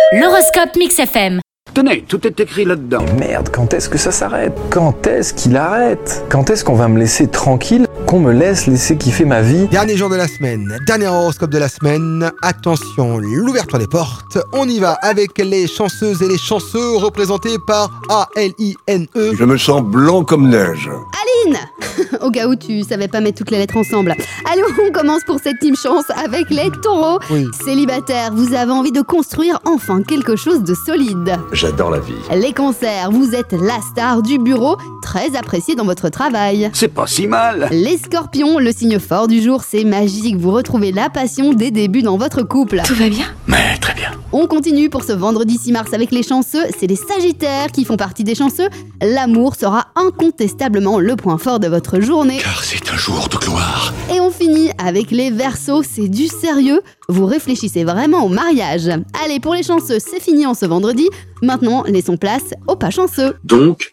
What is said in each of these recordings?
L'horoscope Mix FM. Tenez, tout est écrit là-dedans. Merde, quand est-ce que ça s'arrête? Quand est-ce qu'il arrête? Quand est-ce qu'on va me laisser tranquille? Qu'on me laisser kiffer ma vie? Dernier jour de la semaine, dernier horoscope de la semaine. Attention, l'ouverture des portes. On y va avec les chanceuses et les chanceux représentés par A-L-I-N-E. Je me sens blanc comme neige. Aline. Au cas où tu savais pas mettre toutes les lettres ensemble. Allez, on commence pour cette team chance avec les taureaux. Oui. Célibataire, vous avez envie de construire enfin quelque chose de solide. J'adore la vie. Les cancers, vous êtes la star du bureau, très apprécié dans votre travail. C'est pas si mal. Les scorpions, le signe fort du jour, c'est magique, vous retrouvez la passion des débuts dans votre couple. Tout va bien? Mais très bien. On continue pour ce vendredi 6 mars avec les chanceux, c'est les sagittaires qui font partie des chanceux. L'amour sera incontestablement le point fort de votre journée. Car c'est un jour de gloire. Et on finit avec les verseaux, c'est du sérieux, vous réfléchissez vraiment au mariage. Allez, pour les chanceux, c'est fini en ce vendredi. Maintenant, laissons place aux pas chanceux. Donc,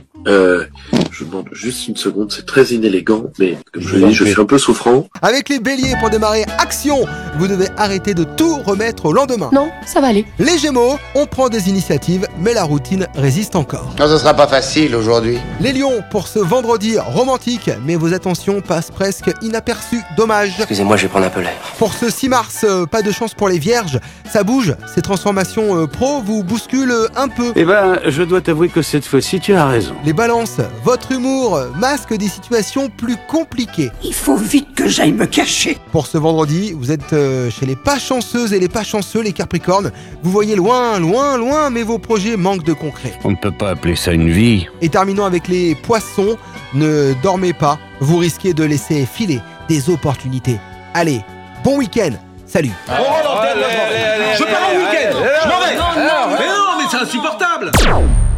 je demande juste une seconde, c'est très inélégant, mais comme je dis, je suis un peu souffrant. Avec les béliers, pour démarrer, action. Vous devez arrêter de tout remettre au lendemain. Non, ça va aller. Les gémeaux, on prend des initiatives, mais la routine résiste encore. Non, ce sera pas facile aujourd'hui. Les lions, pour ce vendredi romantique, mais vos attentions passent presque inaperçues. Dommage. Excusez-moi, je vais prendre un peu l'air. Pour ce 6 mars, pas de chance pour les vierges. Ça bouge, ces transformations pro vous bousculent un peu. Eh ben, je dois t'avouer que cette fois-ci, tu as raison. Les balances, votre humour masque des situations plus compliquées. Il faut vite que j'aille me cacher. Pour ce vendredi, vous êtes chez les pas chanceuses et les pas chanceux, les capricornes. Vous voyez loin, loin, loin, mais vos projets manquent de concret. On ne peut pas appeler ça une vie. Et terminons avec les poissons. Ne dormez pas, vous risquez de laisser filer des opportunités. Allez, bon week-end, salut. Je pars en week-end. Je m'en vais. Mais non, mais c'est insupportable.